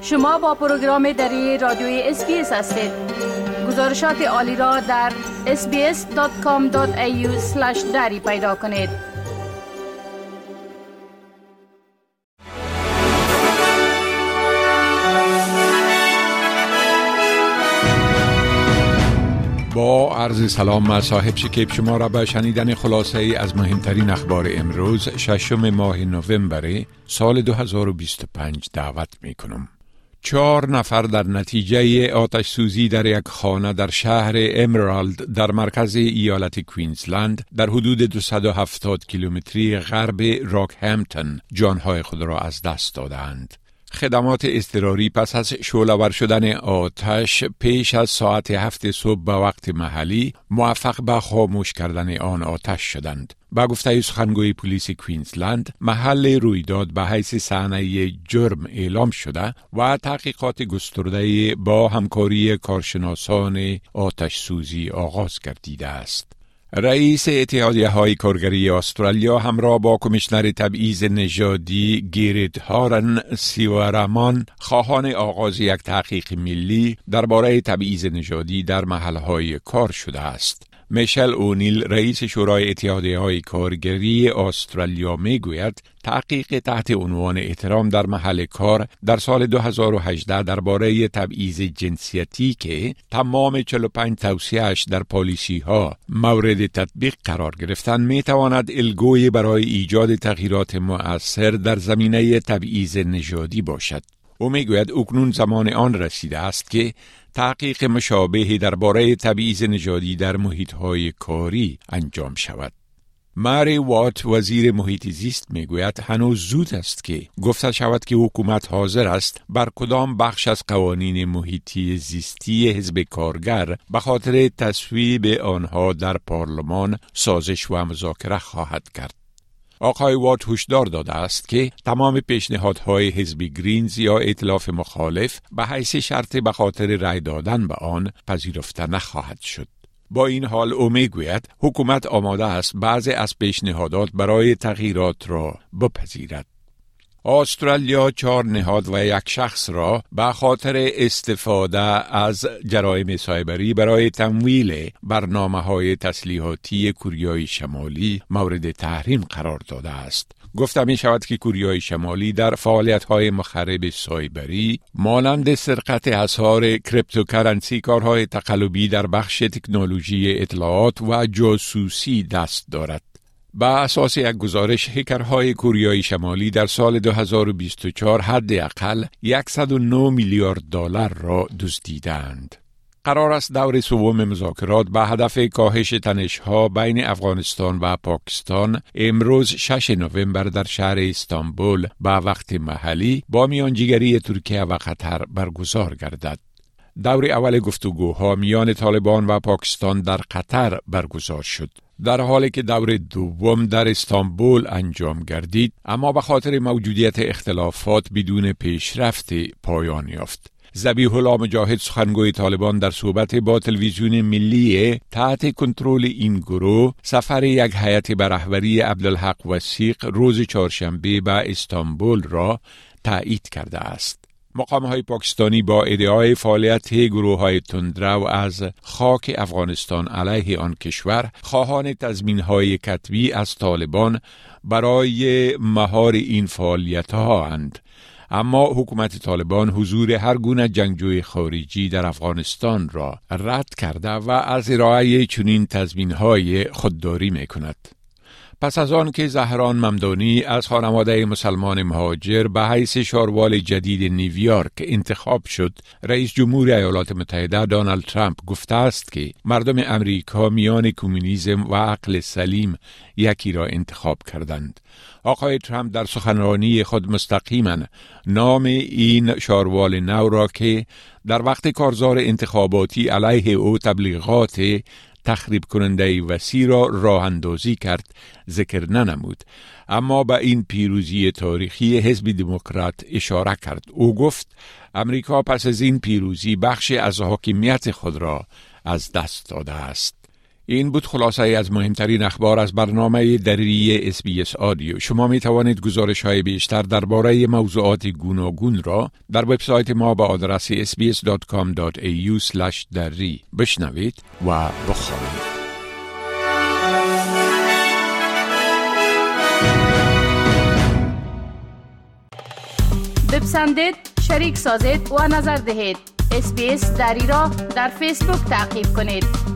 شما با پروگرام دری رادیوی SBS هستید. گزارشات عالی را در sbs.com.au/dari پیدا کنید. با عرض سلام من صاحب شکیب شما را به شنیدن خلاصه ای از مهمترین اخبار امروز 6 ماه نوامبر سال 2025 دعوت می کنم. 4 نفر در نتیجه آتش سوزی در یک خانه در شهر امرالد در مرکز ایالت کوینزلند در حدود 270 کیلومتری غرب راکهمپتون جانهای خود را از دست دادند. خدمات اضطراری پس از شعله‌ور شدن آتش پیش از ساعت 7 صبح به وقت محلی موفق به خاموش کردن آن آتش شدند. با گفته سخنگوی پلیس کوینزلند، محل رویداد به حیث صحنه جرم اعلام شده و تحقیقات گسترده با همکاری کارشناسان آتش سوزی آغاز گردیده است. رئیس اتحادیه های کارگری استرالیا همراه با کمیشنر تبعیض نژادی گیرید هارن سیوارمان خواهان آغاز یک تحقیق ملی درباره تبعیض نژادی در محلهای کار شده است. میشل اونیل رئیس شورای اتحادیه های کارگری استرالیا می گوید تحقیق تحت عنوان احترام در محل کار در سال 2018 درباره تبعیض جنسیتی که تمام 45 توصیه‌اش در پالیسی ها مورد تطبیق قرار گرفتند می تواند الگویی برای ایجاد تغییرات مؤثر در زمینه تبعیض نژادی باشد. او می گوید اکنون زمان آن رسیده است که تحقیق مشابهی درباره تبعیض نژادی در محیط‌های کاری انجام شود. ماری وات وزیر محیط زیست میگوید هنوز زود است که گفته شود که حکومت حاضر است بر کدام بخش از قوانین محیطی زیستی حزب کارگر به خاطر تصویب آنها در پارلمان سازش و مذاکره خواهد کرد. آقای وات هشدار داده است که تمام پیشنهادهای حزب گرینز یا ائتلاف مخالف به حیث شرط به خاطر رأی دادن به آن پذیرفته نخواهد شد. با این حال او میگوید حکومت آماده است بعضی از پیشنهادات برای تغییرات را بپذیرد. استرالیا 4 نهاد و 1 شخص را به خاطر استفاده از جرایم سایبری برای تمویل برنامه‌های تسلیحاتی کوریای شمالی مورد تحریم قرار داده است. گفته می شود که کوریای شمالی در فعالیت‌های مخرب سایبری مانند سرقت اسعار کریپتوکارنسی، کارهای تقلبی در بخش تکنولوژی اطلاعات و جاسوسی دست دارد. با اساس یک گزارش، هکرهای کوریای شمالی در سال 2024 حداقل 109 میلیارد دلار را دزدیدند. قرار است دور سوم مذاکرات به هدف کاهش تنش‌ها بین افغانستان و پاکستان امروز 6 نوامبر در شهر استانبول به وقت محلی با میانجیگری ترکیه و قطر برگزار گردد. دور اول گفتگوها میان طالبان و پاکستان در قطر برگزار شد، در حالی که دور دوم در استانبول انجام گردید، اما به خاطر موجودیت اختلافات بدون پیشرفت پایان یافت. ذبیح الله مجاهد سخنگوی طالبان در صحبت با تلویزیون ملی تحت کنترل این گروه سفر یک هیئت به رهبری عبدالحق وثیق روز چهارشنبه به استانبول را تایید کرده است. مقام‌های پاکستانی با ادعای فعالیت گروه‌های تندرو از خاک افغانستان علیه آن کشور خواهان تضمین‌های کتبی از طالبان برای مهار این فعالیت‌ها اند. اما حکومت طالبان حضور هر گونه جنگجوی خارجی در افغانستان را رد کرده و از ارائه چنین تضمین‌های خودداری می‌کند. پس از آن که زهران ممدانی از خانواده مسلمان مهاجر به حیث شاروال جدید نیویورک انتخاب شد، رئیس جمهور ایالات متحده دونالد ترامپ گفته است که مردم امریکا میان کمونیسم و عقل سلیم یکی را انتخاب کردند. آقای ترامپ در سخنرانی خود مستقیما نام این شاروال نو را که در وقت کارزار انتخاباتی علیه او تبلیغات تخریب کننده وسیع را راه اندازی کرد ذکر ننمود، اما به این پیروزی تاریخی حزب دموکرات اشاره کرد. او گفت امریکا پس از این پیروزی بخش از حاکمیت خود را از دست داده است. این بود خلاصه از مهمترین اخبار از برنامه دری SBS آدیو. شما می توانید گزارش‌های بیشتر درباره موضوعات گوناگون را در وبسایت ما با آدرس sbs.com.au/dari بشنوید و بخوانید. بپسندید، شریک سازید و نظر دهید. SBS دری را در فیسبوک تعقیب کنید.